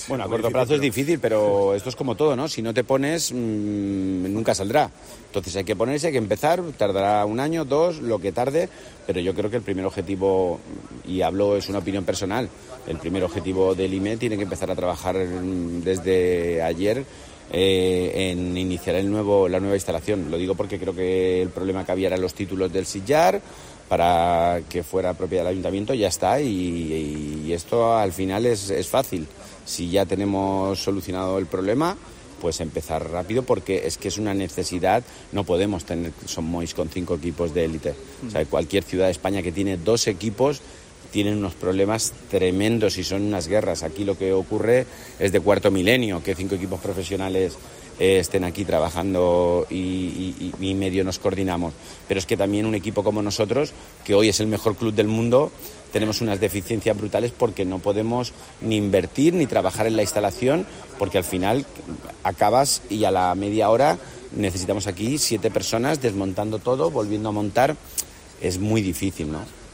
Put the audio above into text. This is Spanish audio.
Bueno, a corto plazo es difícil, pero esto es como todo, ¿no? Si no te pones, nunca saldrá. Entonces hay que ponerse, hay que empezar, tardará 1 año, 2, lo que tarde, pero yo creo que el primer objetivo, y hablo, es una opinión personal, el primer objetivo del IME tiene que empezar a trabajar desde ayer en iniciar la nueva instalación. Lo digo porque creo que el problema que había eran los títulos del sillar, para que fuera propiedad del ayuntamiento, ya está, y esto al final es fácil. Si ya tenemos solucionado el problema, pues empezar rápido, porque es que es una necesidad. No podemos tener Son Moix con 5 equipos de élite. O sea, cualquier ciudad de España que tiene 2 equipos tienen unos problemas tremendos y son unas guerras. Aquí lo que ocurre es de cuarto milenio, que 5 equipos profesionales estén aquí trabajando y medio nos coordinamos. Pero es que también un equipo como nosotros, que hoy es el mejor club del mundo, tenemos unas deficiencias brutales porque no podemos ni invertir ni trabajar en la instalación, porque al final acabas y a la media hora necesitamos aquí 7 personas desmontando todo, volviendo a montar. Es muy difícil, ¿no?